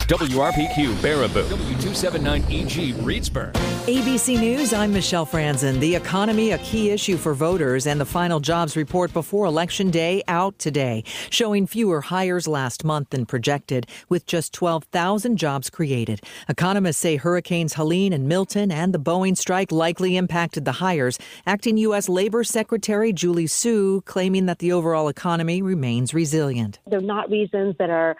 WRPQ Baraboo, W279EG Reedsburg. ABC News, I'm Michelle Franzen. The economy, a key issue for voters, and the final jobs report before Election Day out today, showing fewer hires last month than projected, with just 12,000 jobs created. Economists say Hurricanes Helene and Milton and the Boeing strike likely impacted the hires. Acting U.S. Labor Secretary Julie Su claiming that the overall economy remains resilient. They're not reasons that are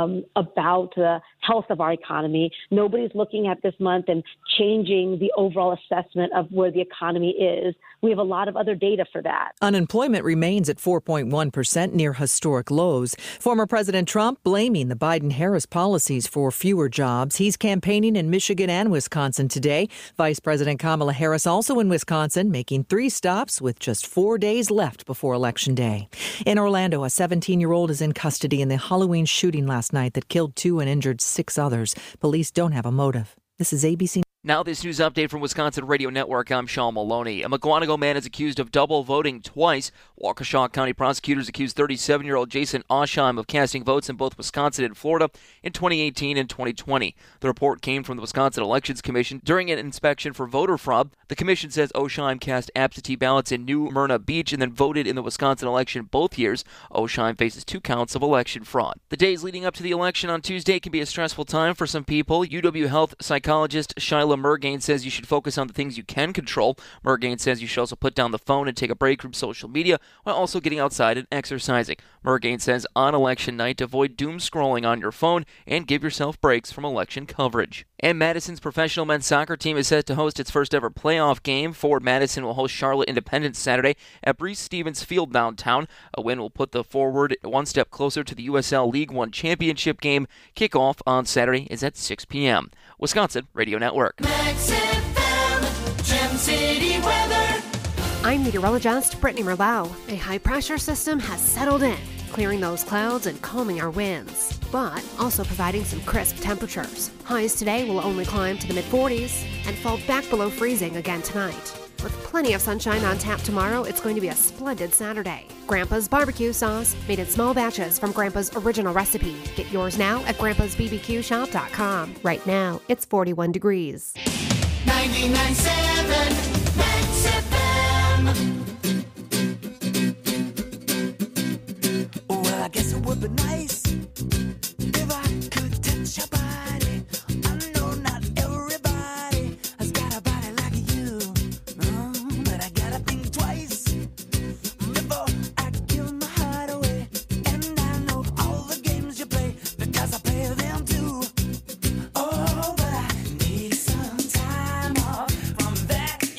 about the health of our economy. Nobody's looking at this month and changing the overall assessment of where the economy is. We have a lot of other data for that. Unemployment remains at 4.1%, near historic lows. Former President Trump blaming the Biden-Harris policies for fewer jobs. He's campaigning in Michigan and Wisconsin today. Vice President Kamala Harris also in Wisconsin, making 3 stops with just 4 days left before Election Day. In Orlando, a 17-year-old is in custody in the Halloween shooting last night that killed 2 and injured 6 others. Police don't have a motive. This is ABC. Now this news update from Wisconsin Radio Network. I'm Sean Maloney. A Mukwonago man is accused of double voting twice. Waukesha County prosecutors accused 37-year-old Jason Osheim of casting votes in both Wisconsin and Florida in 2018 and 2020. The report came from the Wisconsin Elections Commission during an inspection for voter fraud. The commission says Osheim cast absentee ballots in New Myrna Beach and then voted in the Wisconsin election both years. Osheim faces 2 counts of election fraud. The days leading up to the election on Tuesday can be a stressful time for some people. UW Health psychologist Shyla Mergain says you should focus on the things you can control. Mergain says you should also put down the phone and take a break from social media while also getting outside and exercising. Mergain says on election night, avoid doom scrolling on your phone and give yourself breaks from election coverage. And Madison's professional men's soccer team is set to host its first ever playoff game. Forward Madison will host Charlotte Independence Saturday at Breese Stevens Field downtown. A win will put the Forward one step closer to the USL League One championship game. Kickoff on Saturday is at 6 p.m. Wisconsin Radio Network. Max FM, Gem City weather. I'm meteorologist Brittany Merlau. A high-pressure system has settled in, clearing those clouds and calming our winds, but also providing some crisp temperatures. Highs today will only climb to the mid-40s and fall back below freezing again tonight. With plenty of sunshine on tap tomorrow, it's going to be a splendid Saturday. Grandpa's barbecue sauce, made in small batches from Grandpa's original recipe. Get yours now at grandpasbbqshop.com. Right now, it's 41 degrees. 99.7 Max FM. Well, I guess it would be nice if I could touch your body. I know not everybody has got a body like you, but I gotta think twice before I give my heart away. And I know all the games you play because I play them too. Oh, but I need some time off from that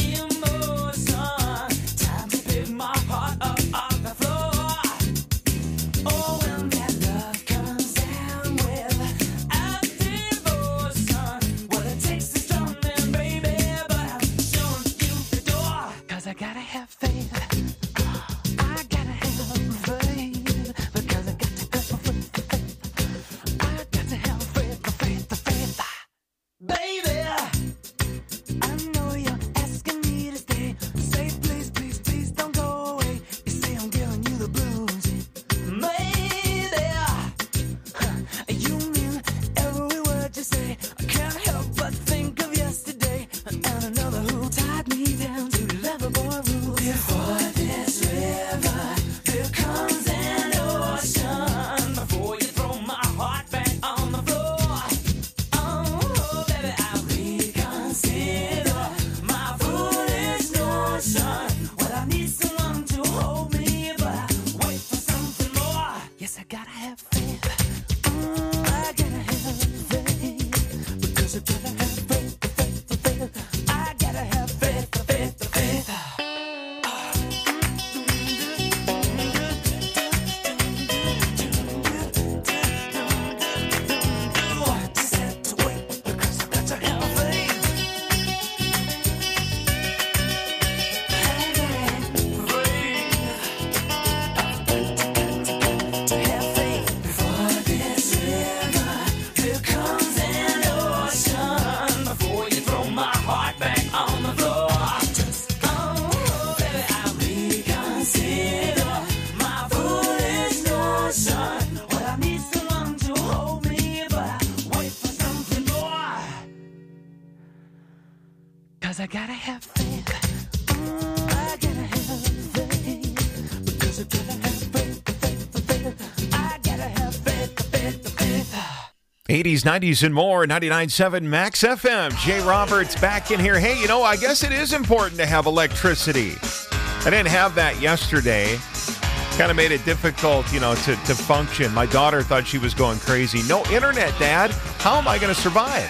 'cause I gotta have faith. I gotta have faith, because I gotta have faith. I gotta have faith. 80s, 90s, and more. 99.7 Max FM. Jay Roberts back in here. Hey, I guess it is important to have electricity. I didn't have that yesterday. Kind of made it difficult, to function. My daughter thought she was going crazy. No internet, Dad. How am I going to survive?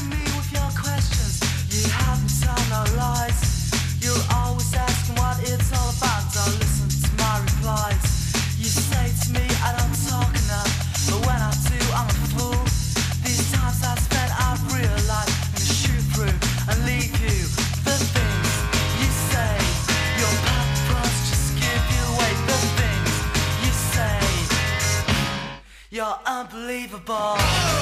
You're unbelievable.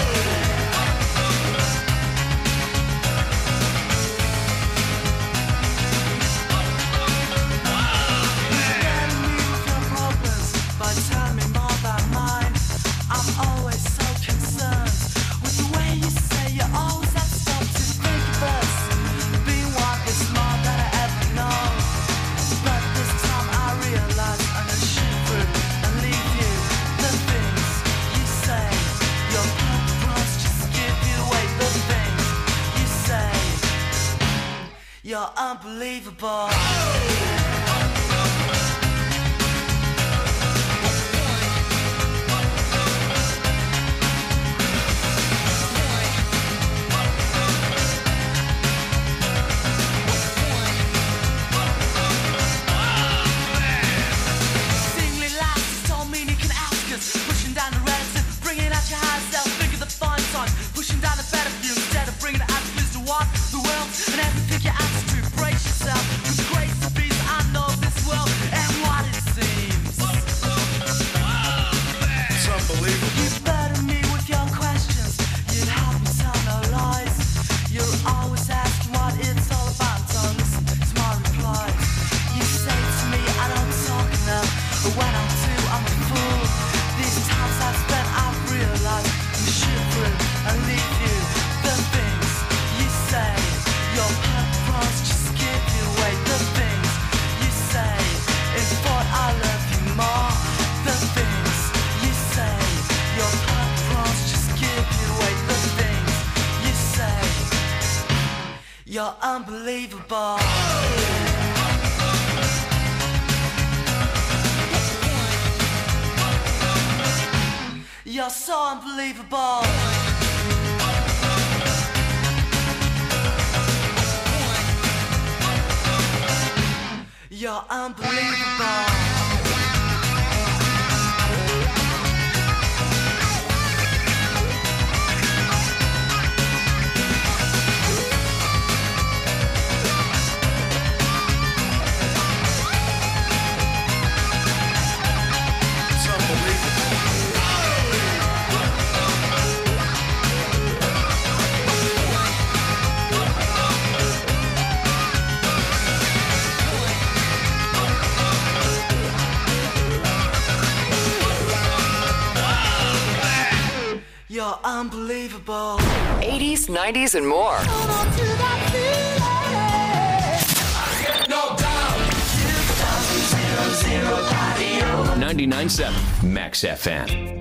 You're unbelievable. Singly laughs don't mean you can ask us. Pushing down the relative, bringing out your higher self. Figure the fun song, pushing down the better view instead of bringing it out to walk the world and everything you ask to brace yourself with the grace of peace. I know this world and what it seems. It's unbelievable. You burden me with your questions. You'd help me tell no lies. You're always asking what it's all about. Don't listen to my replies. You say to me I don't talk enough, but when I do I'm a fool. These times I've spent I've realized you shoot through and leave you the things you say. Your purpose just give you away the things you say. In thought I love you more. The things you say. Your purpose just give you away the things you say. You're unbelievable. You're so unbelievable. You're unbelievable. You're unbelievable. 80s, 90s, and more. 99.7 Max FM.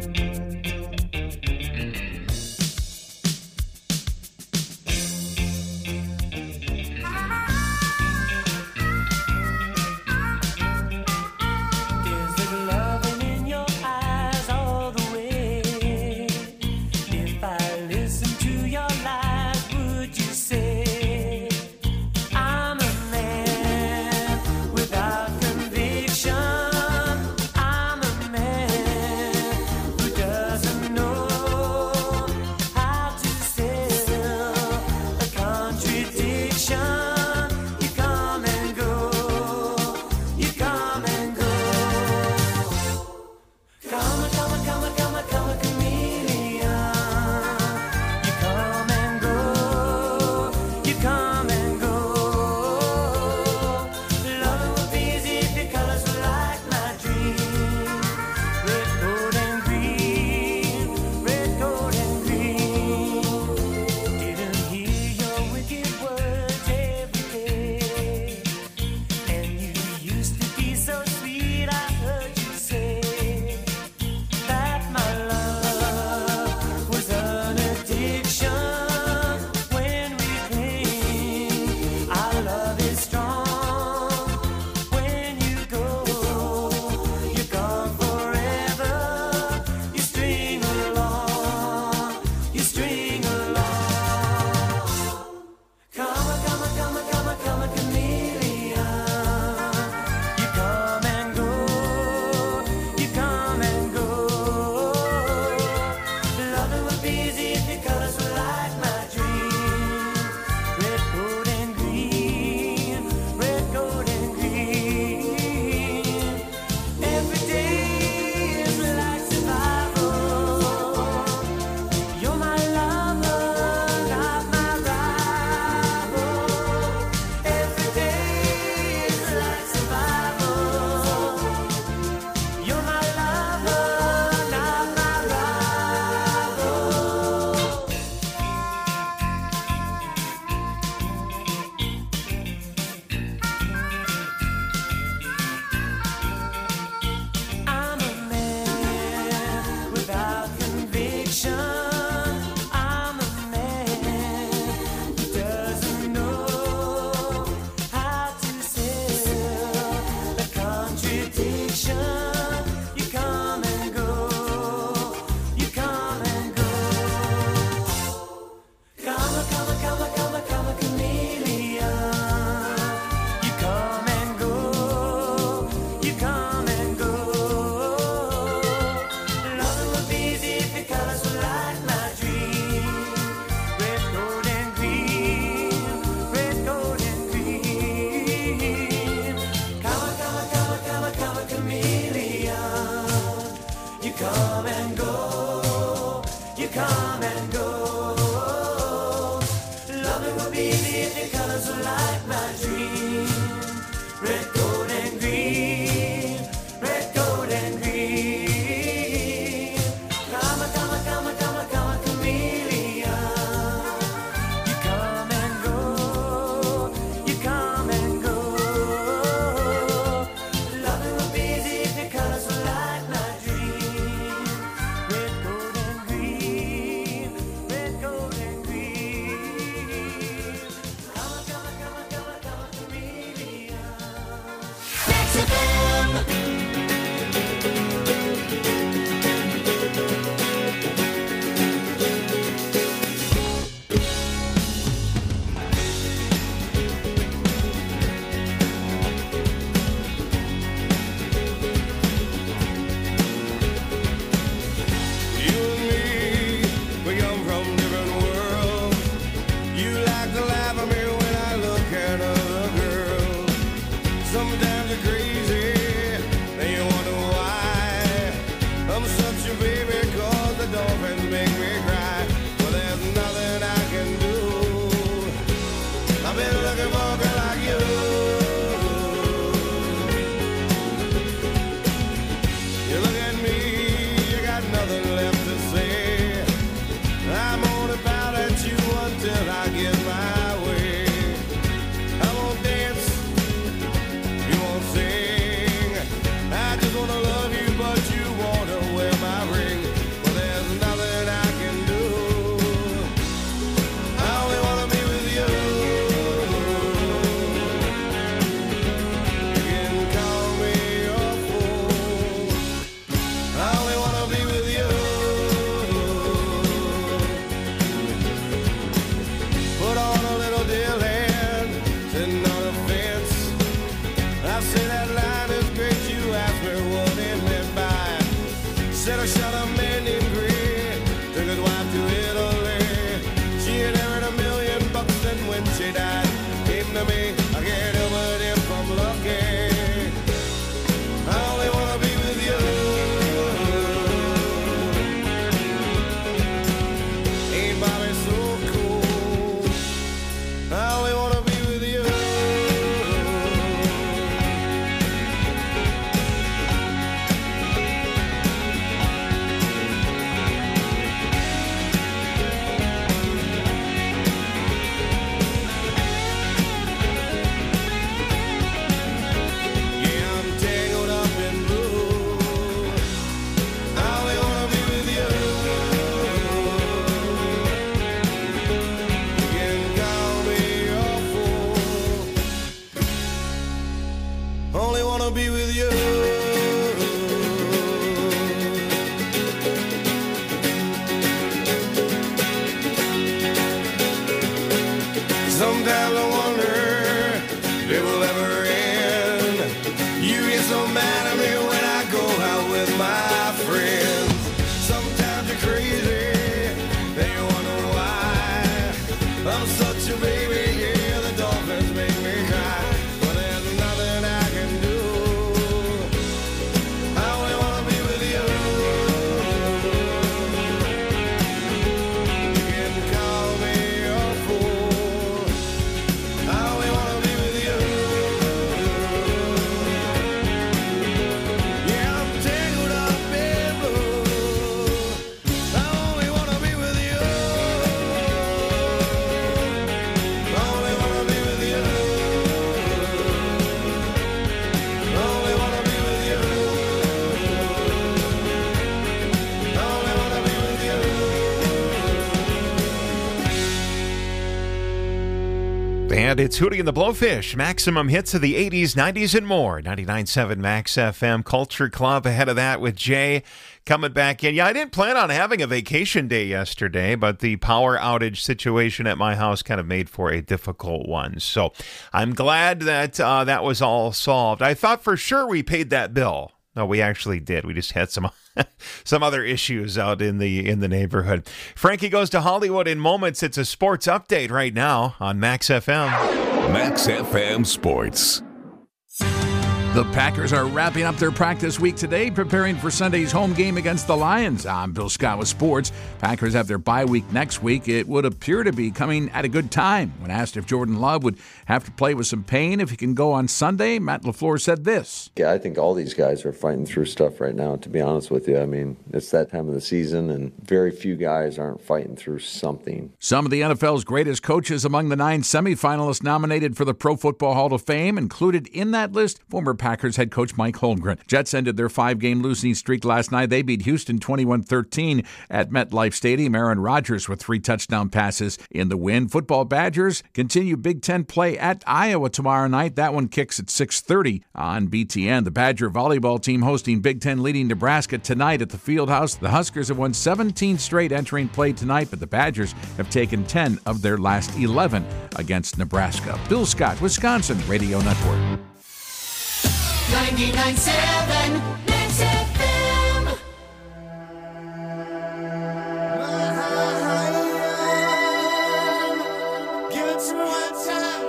Without conviction, I'm a man who does addiction. You come and go. You come and go. Come a chameleon. You come and go. You come and go. Loving would be easy if your colors were like my dream. Red, gold, and green. Red, gold, and green. Come a chameleon. You come and go. You come and go. Loving would be easy if your colors were like my dream. Red, gold, and green. Red, gold, and green. Come a chameleon. You come and go. You come and go. Loving would be easy if your colors were like my dream. Red, gold, and green. Red, gold, and green. Come a chameleon. Max FM. You and me, we come from different worlds. You like to laugh at me when I look at other girls. Sometimes you're crazy, then you wonder why. I'm such a baby 'cause the dolphins make me cry. Well, there's nothing I can do. I've been looking for a girl like you. You look at me, you got nothing left to say. I'm gonna pout at you until I get my way. I won't dance, you won't sing. I just wanna love you, but you wanna wear my ring. Well, there's nothing I can do. I only wanna be with you. You can call me your fool. I only wanna be with you. Put on a little deal hand, sitting on a fence. I say that line is great. You asked me what it meant by it. Said I shot a man named Green, took his wife to Italy. She had earned $1 million, and when she died, came to me. I can't help it if I'm lucky. I only wanna be with you. Ain't Bobby so cool? I only wanna be with you. And it's Hootie and the Blowfish. Maximum hits of the 80s, 90s, and more. 99.7 Max FM Culture Club. Ahead of that with Jay coming back in. Yeah, I didn't plan on having a vacation day yesterday, but the power outage situation at my house kind of made for a difficult one. So I'm glad that that was all solved. I thought for sure we paid that bill. No, we actually did. We just had some other issues out in the neighborhood. Frankie Goes to Hollywood in moments. It's a sports update right now on Max FM. Max FM Sports. The Packers are wrapping up their practice week today, preparing for Sunday's home game against the Lions. I'm Bill Scott with sports. Packers have their bye week next week. It would appear to be coming at a good time. When asked if Jordan Love would have to play with some pain if he can go on Sunday, Matt LaFleur said this. Yeah, I think all these guys are fighting through stuff right now, to be honest with you. I mean, it's that time of the season, and very few guys aren't fighting through something. Some of the NFL's greatest coaches among the 9 semifinalists nominated for the Pro Football Hall of Fame. Included in that list, former Packers head coach Mike Holmgren. Jets ended their 5-game losing streak last night. They beat Houston 21-13 at MetLife Stadium. Aaron Rodgers with 3 touchdown passes in the win. Football Badgers continue Big Ten play at Iowa tomorrow night. That one kicks at 6:30 on BTN. The Badger volleyball team hosting Big Ten leading Nebraska tonight at the Fieldhouse. The Huskers have won 17 straight entering play tonight, but the Badgers have taken 10 of their last 11 against Nebraska. Bill Scott, Wisconsin Radio Network. 99.7 Max FM. Give it to me one time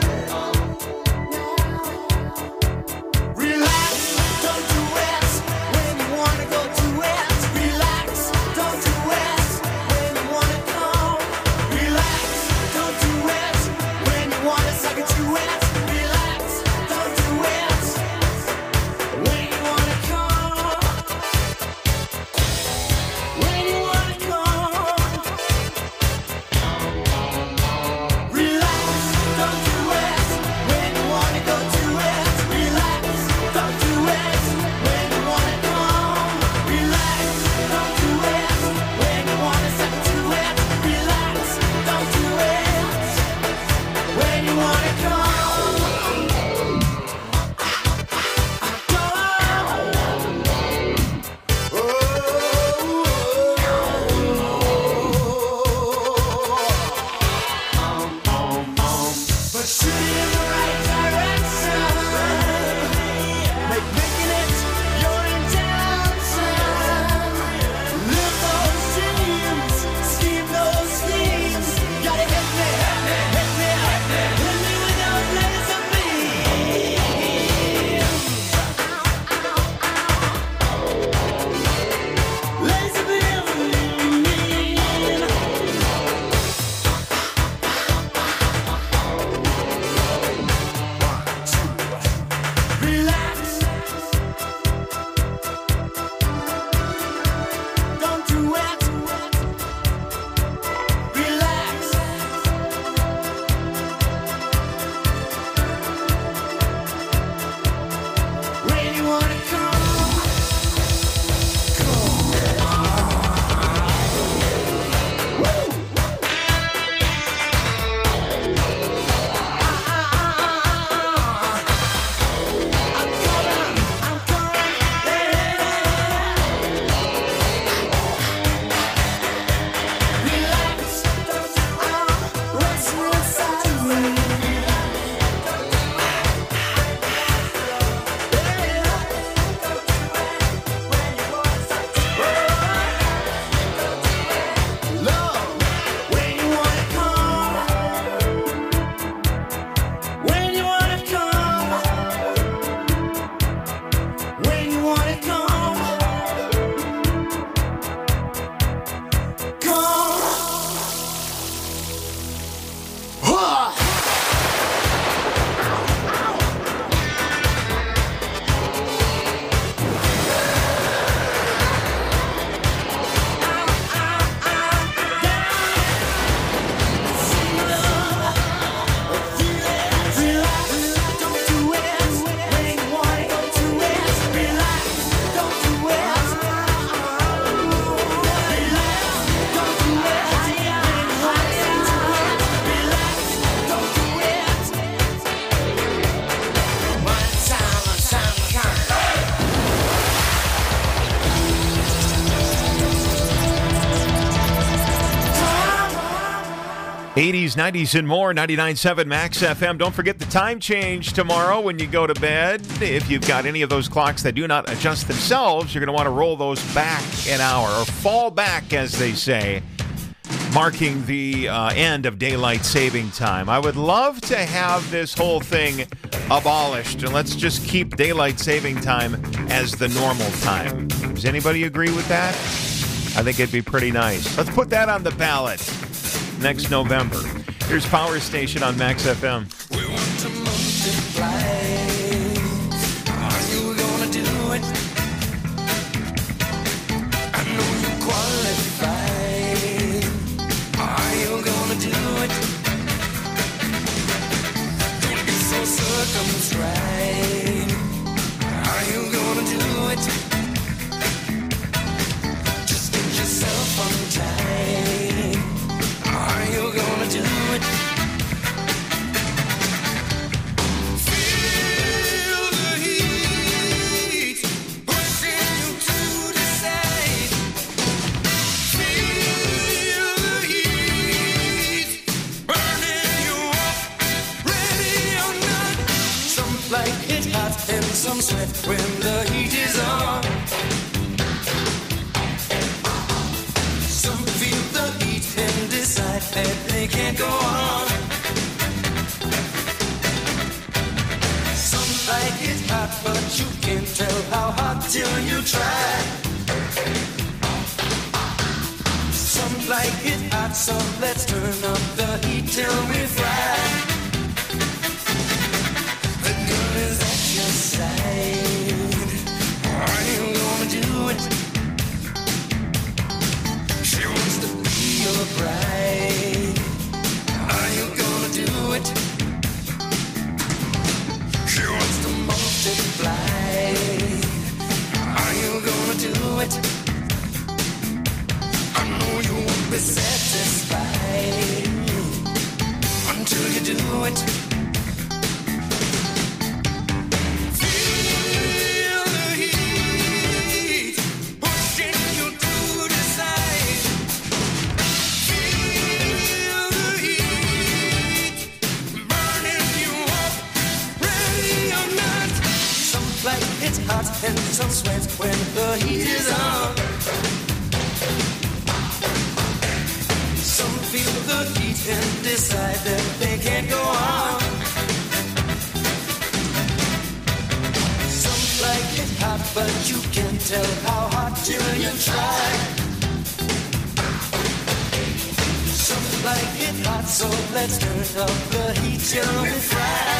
Relax, don't do it. 80s, 90s, and more. 99.7 Max FM. Don't forget the time change tomorrow when you go to bed. If you've got any of those clocks that do not adjust themselves, you're going to want to roll those back an hour, or fall back, as they say, marking the end of daylight saving time. I would love to have this whole thing abolished, and let's just keep daylight saving time as the normal time. Does anybody agree with that? I think it'd be pretty nice. Let's put that on the ballot next November. Here's Power Station on Max FM. We want to multiply. Are you gonna do it? I know you qualify. Are you gonna do it? Don't be so circumscribed. Are you gonna do it? Just get yourself untied. Are you gonna do it? Feel the heat pushing you to decide. Feel the heat burning you up, ready or not. Some like it hot and some sweat when the heat is on. Some feel the heat and decide that they can't go on. Some like it hot, but you can't tell how hot till you try. Some like it hot, so let's turn up the heat till we fry. The girl is at your side. Are you gonna do it? She wants to be your bride. Are you gonna do it? She wants to multiply. Are you gonna do it? I know you won't be satisfied until you do it. Feel the heat pushing you to decide. Feel the heat burning you up, ready or not. Some like it hot and some sweat when the heat is on. Some feel the heat and decide that they can't go on. Some like it hot, but you can't tell how hot till you try. Some like it hot, so let's turn up the heat till we fry.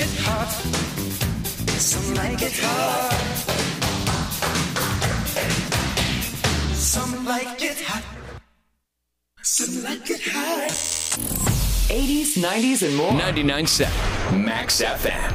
Some like it hard. like it hot. Some like it hot. 80s, 90s, and more. 99.7 Max FM.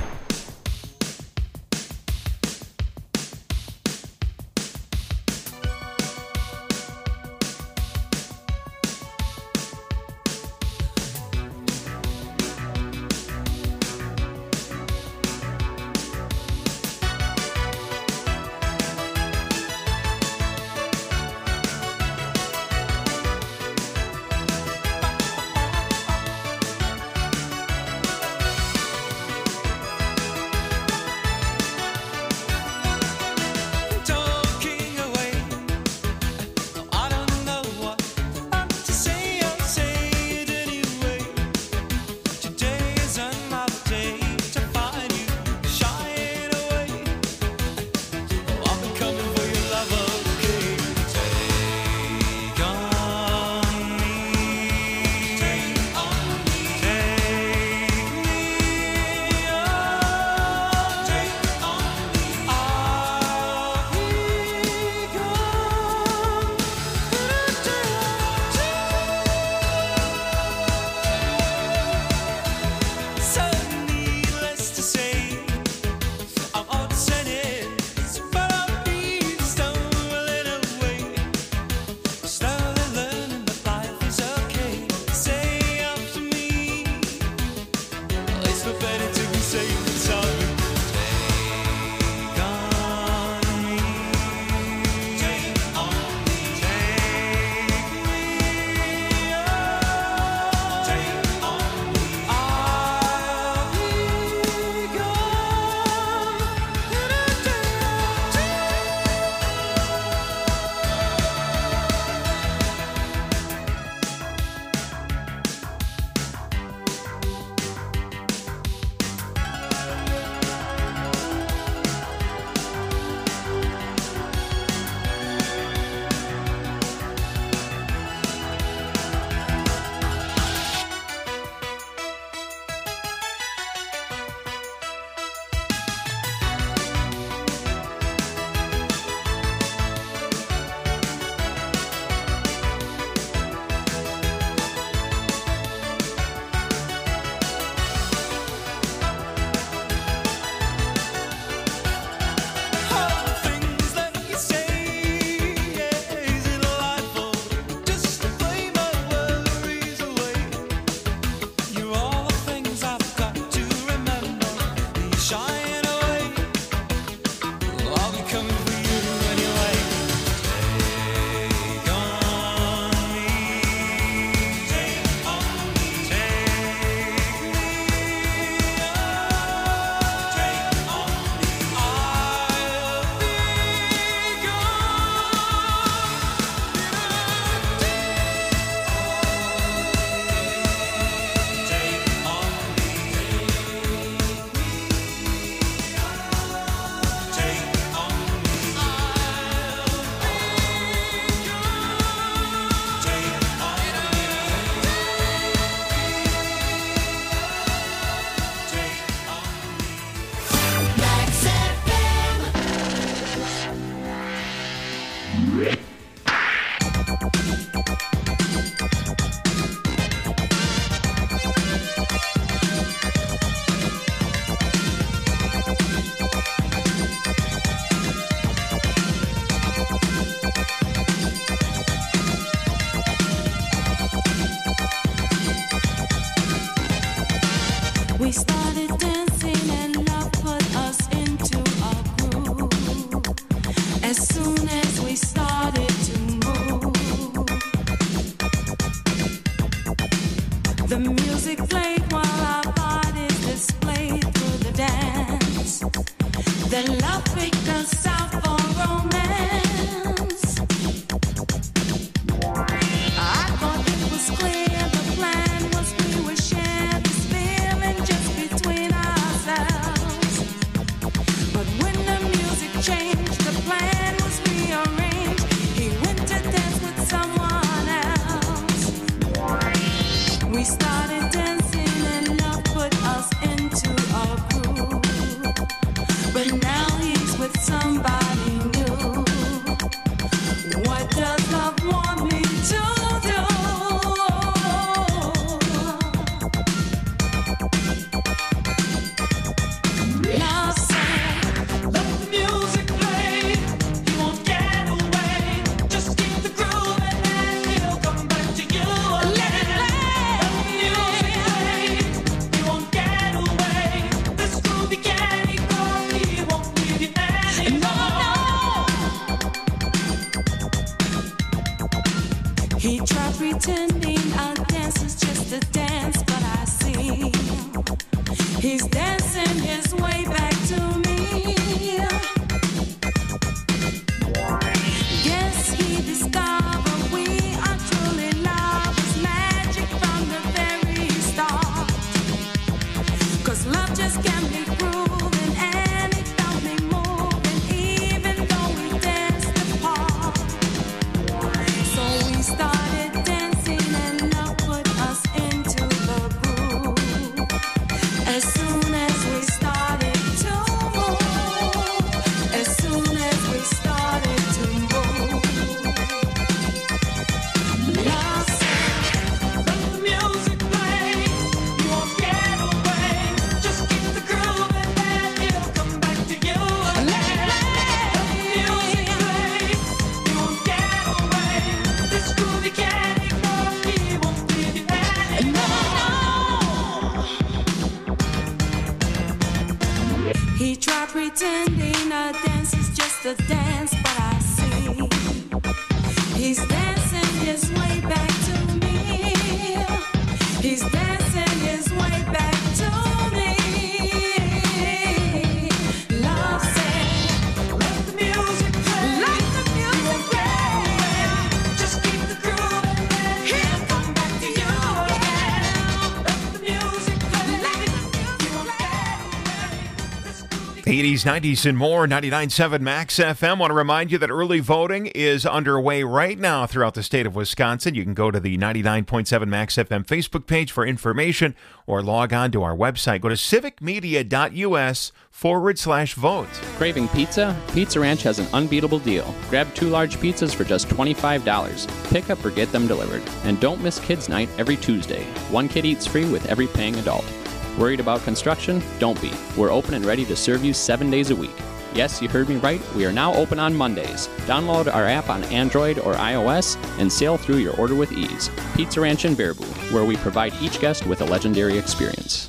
Clear the plan was we would share this feeling just between ourselves. pretending a dance is just a dance, but I see he's dancing his way back to me. Guess he discovered we are truly lovers, magic from the very start. 'Cause love just can't be proven, and it felt me moving, even though we danced apart. So we started dancing, and love put us into the groove. As soon as we started to move, as soon as we started to move, love said, let the music play, you won't get away, just keep the groove and then it'll come back to you again. Let the music play, you won't get away, this groove you can't ignore, he won't leave you anymore. He tried pretending a dance is just a dance, but I see he's dancing his way back to me. He's dancing his way back to me. Love said, let the music play. Let the music play. Just keep the groove and then he'll come back to you again. Let the music play. Let the music play. 80s, 90s, and more. 99.7 Max FM. Want to remind you that early voting is underway right now throughout the state of Wisconsin. You can go to the 99.7 Max FM Facebook page for information or log on to our website. Go to civicmedia.us/vote. Craving pizza? Pizza Ranch has an unbeatable deal. Grab 2 large pizzas for just $25. Pick up or get them delivered. And don't miss Kids Night every Tuesday. 1 kid eats free with every paying adult. Worried about construction? Don't be. We're open and ready to serve you 7 days a week. Yes, you heard me right. We are now open on Mondays. Download our app on Android or iOS and sail through your order with ease. Pizza Ranch in Baraboo, where we provide each guest with a legendary experience.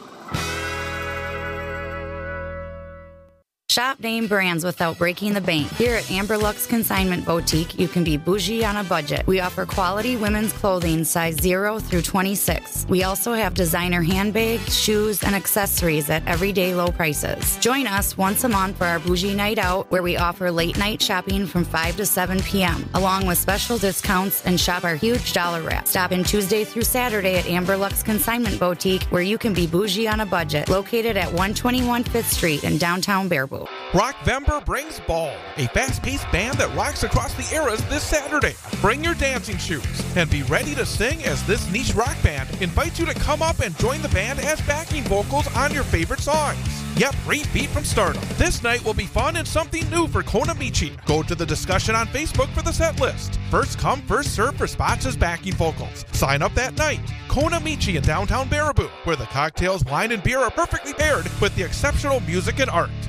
Shop name brands without breaking the bank. Here at Amber Lux Consignment Boutique, you can be bougie on a budget. We offer quality women's clothing size 0 through 26. We also have designer handbags, shoes, and accessories at everyday low prices. Join us once a month for our Bougie Night Out, where we offer late night shopping from 5 to 7 p.m., along with special discounts, and shop our huge dollar wrap. Stop in Tuesday through Saturday at Amber Lux Consignment Boutique, where you can be bougie on a budget, located at 121 5th Street in downtown Baraboo. Rockvember brings Ball, a fast-paced band that rocks across the eras this Saturday. Bring your dancing shoes and be ready to sing as this niche rock band invites you to come up and join the band as backing vocals on your favorite songs. Yep, repeat from stardom. This night will be fun and something new for Konamichi. Go to the discussion on Facebook for the set list. First come, first serve for spots as backing vocals. Sign up that night. Konamichi in downtown Baraboo, where the cocktails, wine, and beer are perfectly paired with the exceptional music and art.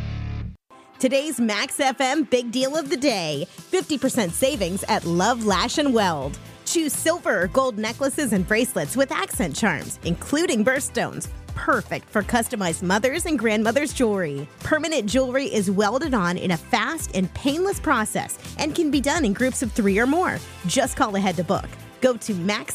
Today's Max FM Big Deal of the Day. 50% savings at Love Lash and Weld. Choose silver or gold necklaces and bracelets with accent charms, including birthstones. Perfect for customized mother's and grandmother's jewelry. Permanent jewelry is welded on in a fast and painless process and can be done in groups of 3 or more. Just call ahead to book. Go to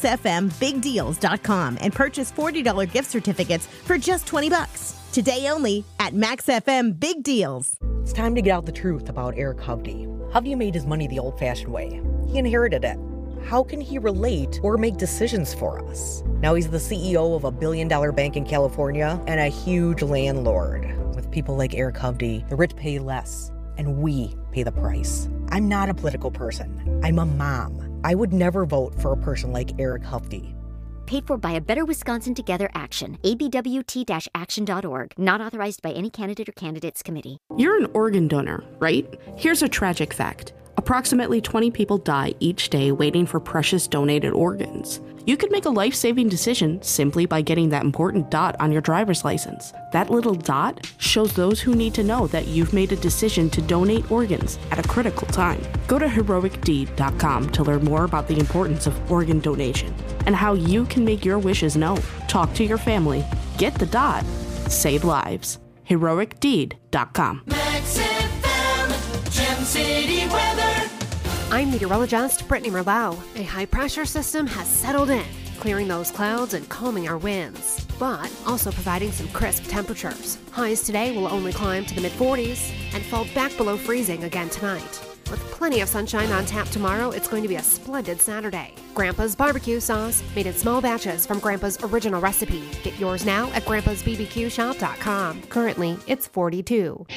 maxfmbigdeals.com and purchase $40 gift certificates for just $20. Today only at Max FM Big Deals. It's time to get out the truth about Eric Hovde. Hovde made his money the old-fashioned way. He inherited it. How can he relate or make decisions for us? Now he's the CEO of a billion-dollar bank in California and a huge landlord. With people like Eric Hovde, the rich pay less, and we pay the price. I'm not a political person. I'm a mom. I would never vote for a person like Eric Hovde. Paid for by a Better Wisconsin Together Action. abwt-action.org. Not authorized by any candidate or candidates committee. You're an organ donor, right? Here's a tragic fact. Approximately 20 people die each day waiting for precious donated organs. You could make a life-saving decision simply by getting that important dot on your driver's license. That little dot shows those who need to know that you've made a decision to donate organs at a critical time. Go to heroicdeed.com to learn more about the importance of organ donation and how you can make your wishes known. Talk to your family. Get the dot. Save lives. heroicdeed.com. Max FM, Gem City weather. I'm meteorologist Brittany Merlau. A high-pressure system has settled in, clearing those clouds and calming our winds, but also providing some crisp temperatures. Highs today will only climb to the mid-40s and fall back below freezing again tonight. With plenty of sunshine on tap tomorrow, it's going to be a splendid Saturday. Grandpa's barbecue sauce, made in small batches from Grandpa's original recipe. Get yours now at grandpasbbqshop.com. Currently, it's $42.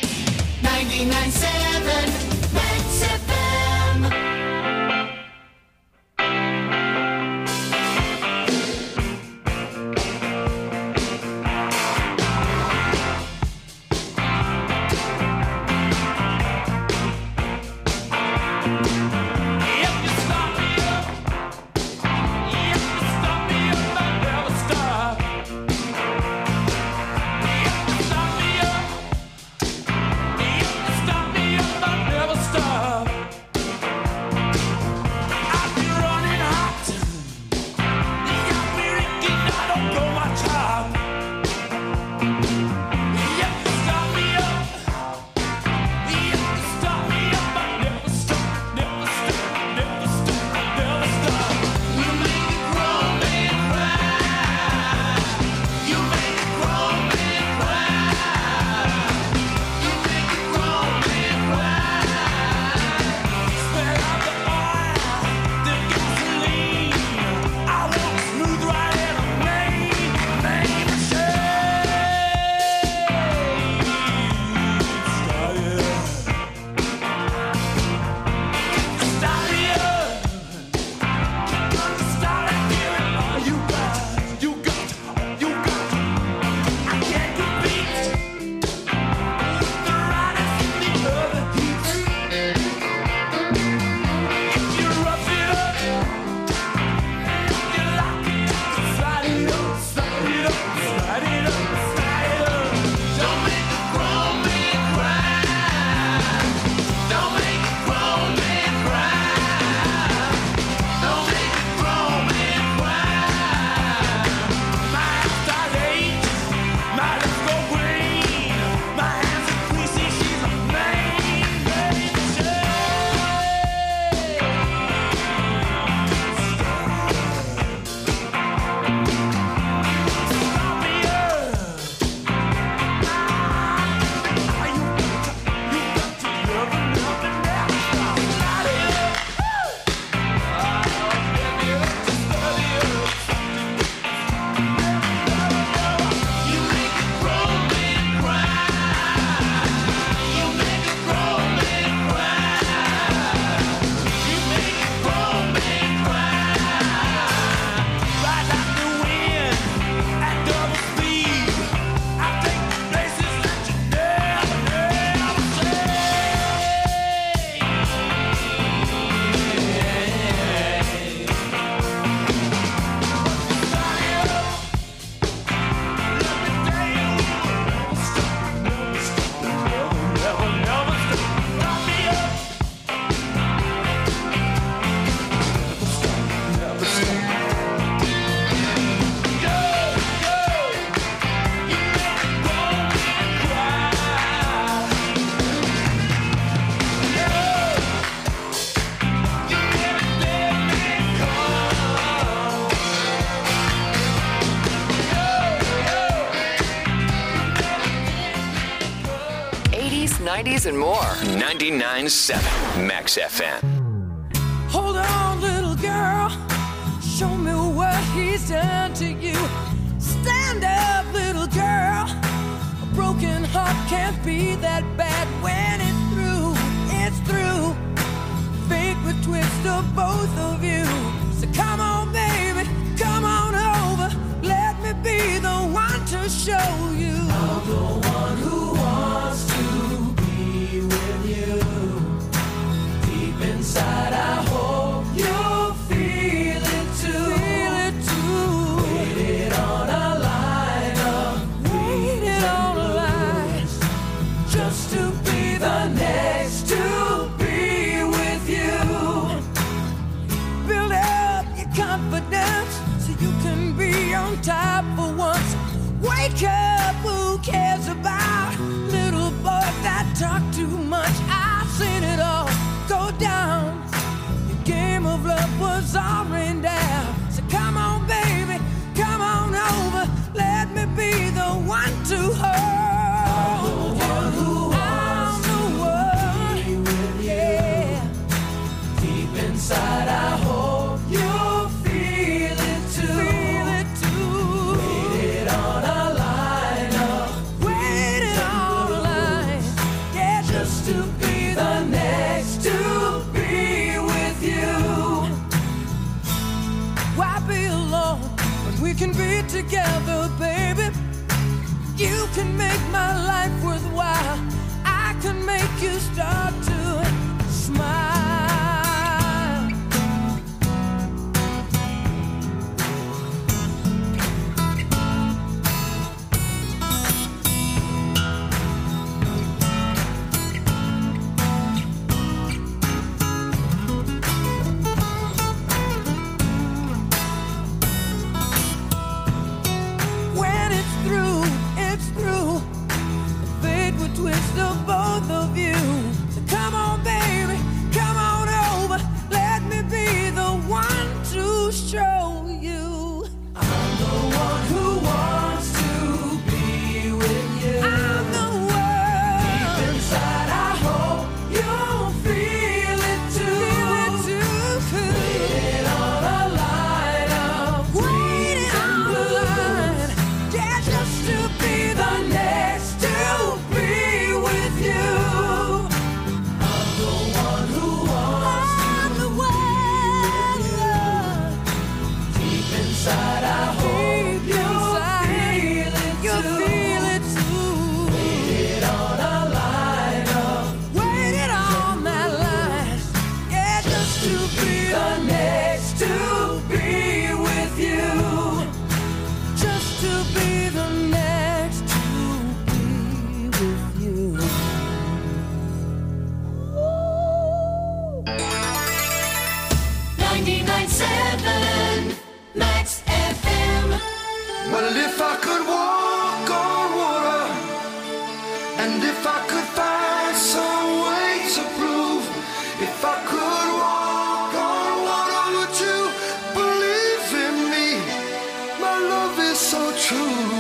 99.7 Max FM. And more. 99.7 Max FM. Hold on, little girl. Show me what he's done to you. Stand up, little girl. A broken heart can't be that bad when it's through. It's through. Fate would twist of both of you. So come on, baby. Come on over. Let me be the one to show you. I'm the one who wants to be with you. Deep inside, I hope you'll feel it too. Feel it too. Waited on a line of waited on a line just to be the next to be with you. Build hold you. I'm the one, yeah. Deep inside, I hope you feel it too. Waited on a line up, waited on a line, yeah, just to be the next to be with you. Why be alone when we can be together, baby? You can make my life worthwhile. I can make you start to smile. When it's through, it's through. Fate would twist of both of you. So come on, baby, come on over. Let me be the one to show you. I'm the one who wants to be with you. I'm the one. Deep inside, I hope you'll feel it too. Waiting on a line of waiting on the line. Yeah, just to be the next to be with you. I'm the one who wants to be with you. Deep inside, I hope you'll feel it too. Waited on a line of waited on that line. Yeah, just to be the next to be with you. Just to be the next to be with you. 99.7 Max FM. Well, if I could walk on water, and if I could find some way to prove, if I could walk on water, would you believe in me? My love is so true.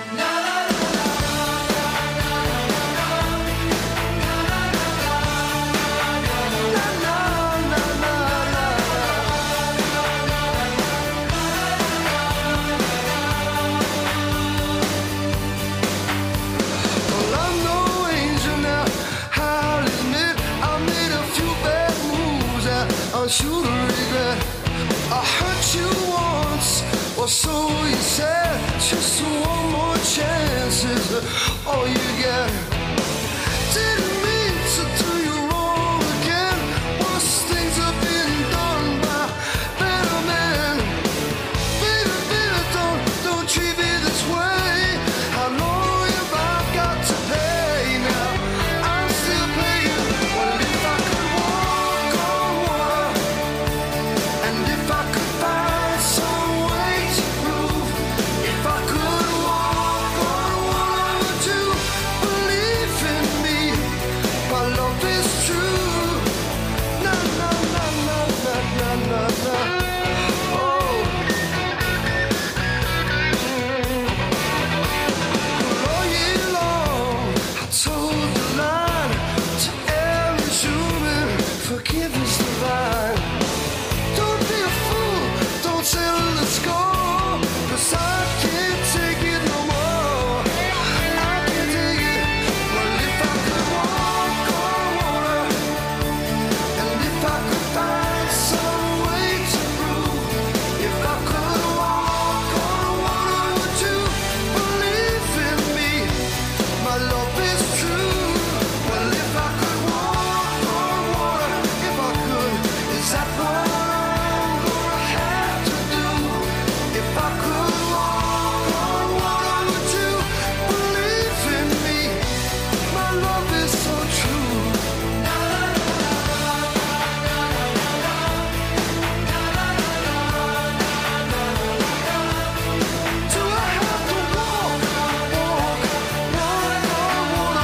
Well, I'm no angel now, I'll admit I made a few bad moves that I'm sure to regret. I hurt you once, or so you said. Just one more chance is all you get. Didn't mean to do you wrong again. Worse things have been done by better men. Baby, baby, don't treat me this way. How long have I got to pay now? I'm still paying. Well, if I could walk on water, and if I could find some way to prove, if I could walk on water, would you believe in me? My love is true. Na na na na na na na na. Oh. All year long, I told the line to every human, forgiveness divine. Don't be a fool, don't settle the score, 'cause I can't take it no more. I can't take it. Well, if I could walk on water, and if I could find some way to prove, if I could walk on water, would you believe in me? My love is true. Well, if I could walk on water, if I could, is that what I'm gonna have to do? If I could walk on water, would you believe in me? My love is so true. Do I have to walk on water?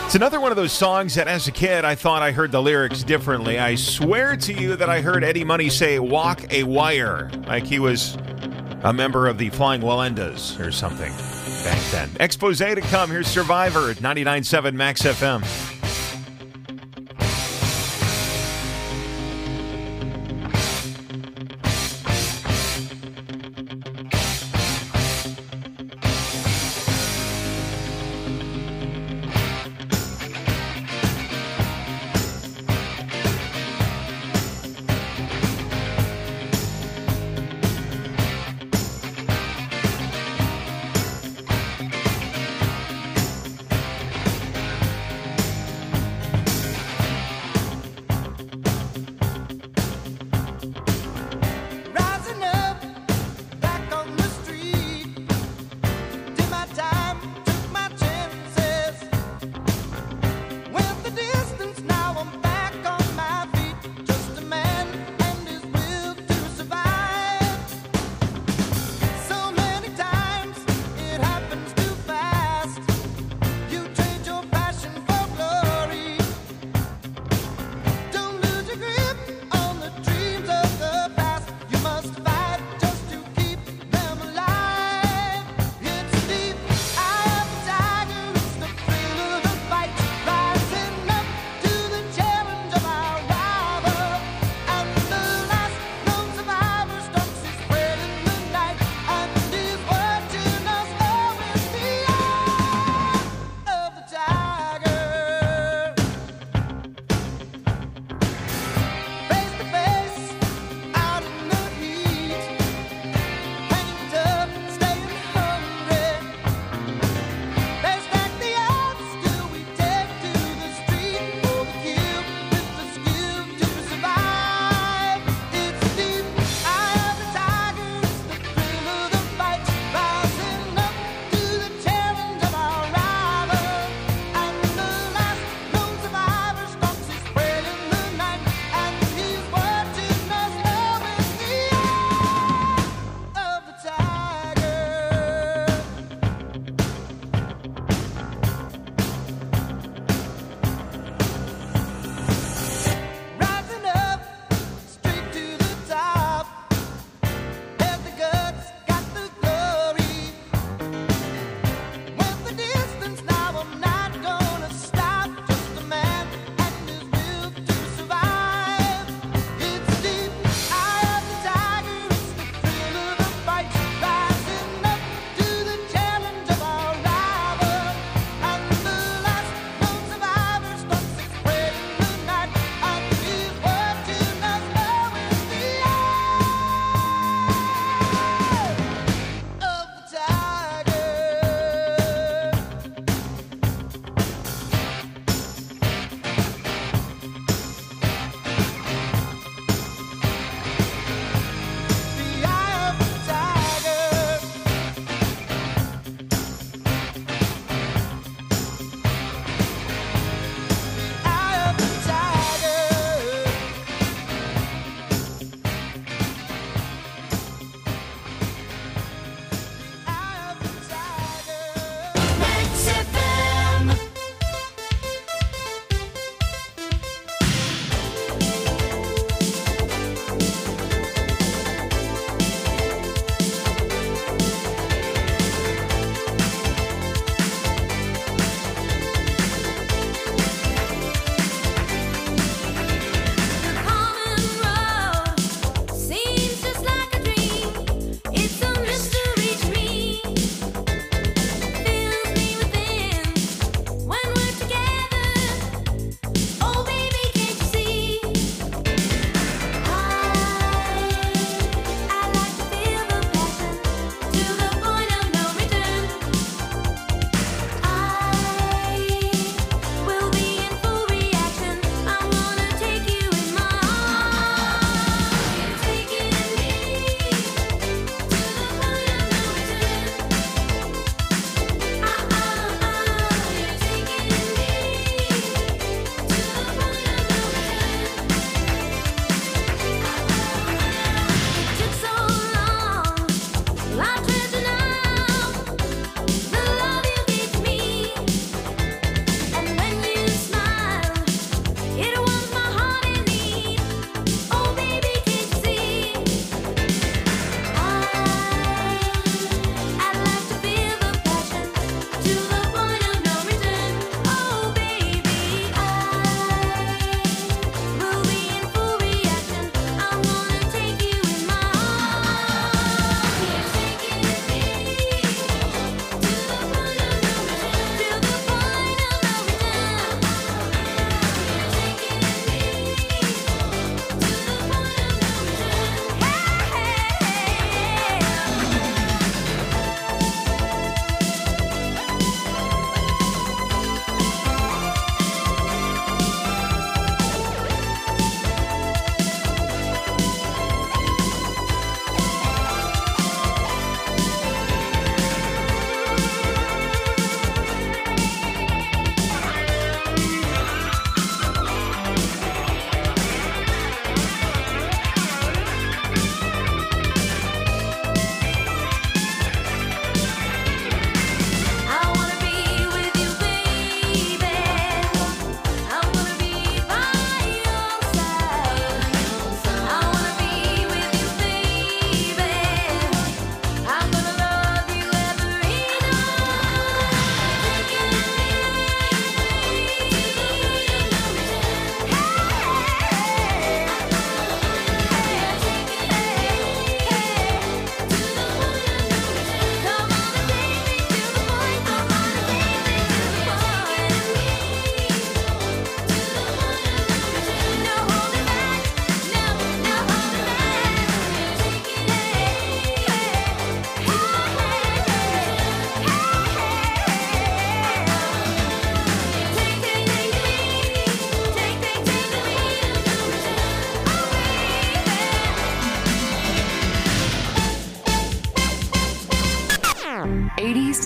It's another one of those songs that as a kid I thought I heard the lyrics differently. I swear to you that I heard Eddie Money say walk a wire, like he was a member of the Flying Wallendas or something back then. Expose to come. Here's Survivor at 99.7 Max FM.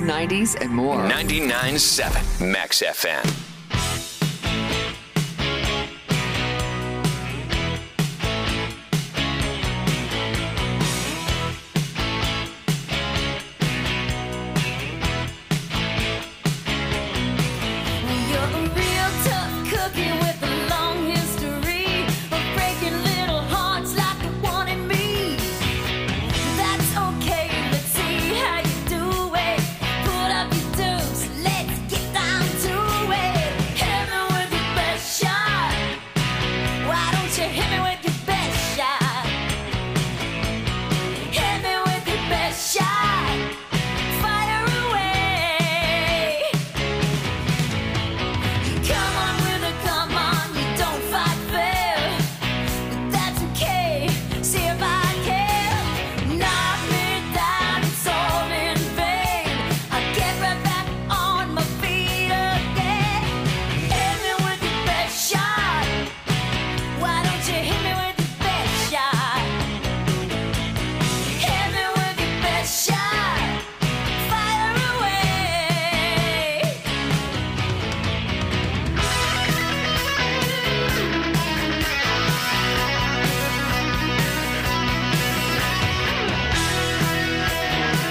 90s, and more. 99.7 Max FM.